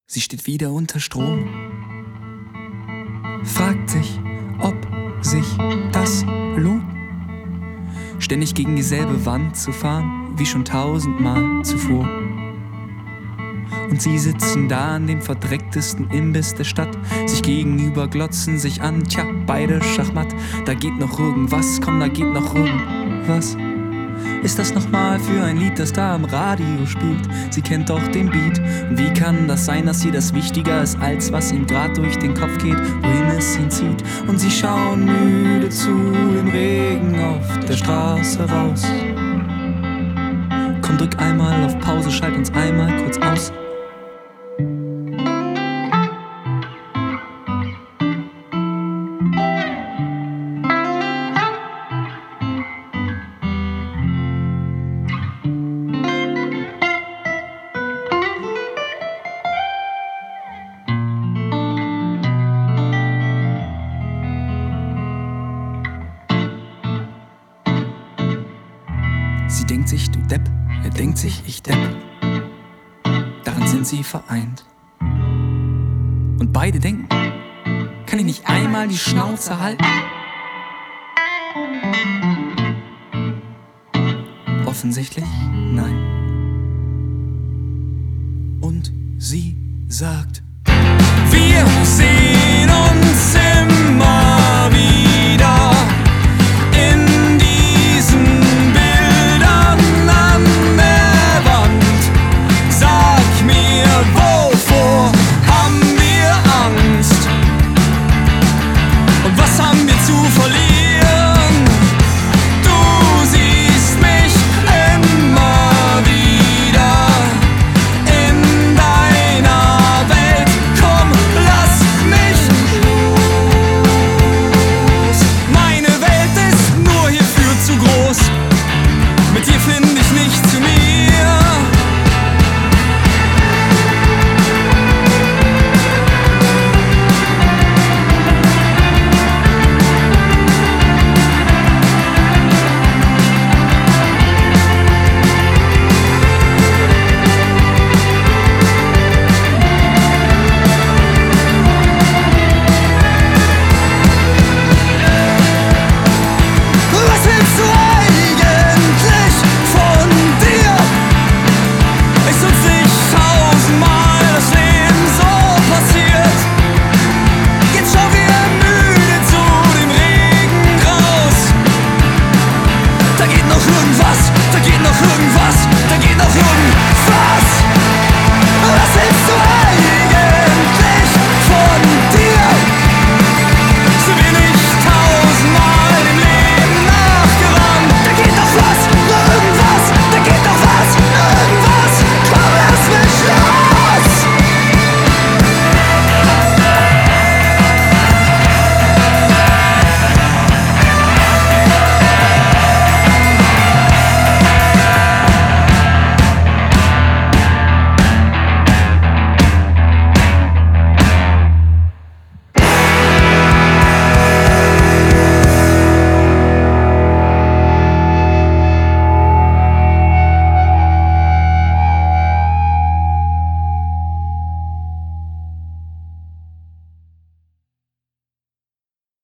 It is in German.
Sie steht wieder unter Strom, fragt sich, ob sich das lohnt, ständig gegen dieselbe Wand zu fahren, wie schon 1000-mal zuvor. Und sie sitzen da an dem verdrecktesten Imbiss der Stadt, sich gegenüber glotzen sich an, tja, beide Schachmatt. Da geht noch irgendwas, komm, da geht noch irgendwas. Ist das nochmal für ein Lied, das da am Radio spielt? Sie kennt doch den Beat. Und wie kann das sein, dass ihr das wichtiger ist, als was ihm grad durch den Kopf geht, wohin es ihn zieht? Und sie schauen müde zu im Regen auf der Straße raus. Komm, drück einmal auf Pause, schalt uns einmal kurz aus. Sie denkt sich, du Depp, er denkt sich, ich Depp. Daran sind sie vereint. Und beide denken, kann ich nicht einmal die Schnauze halten? Offensichtlich nein. Und sie sagt, wir sehen uns immer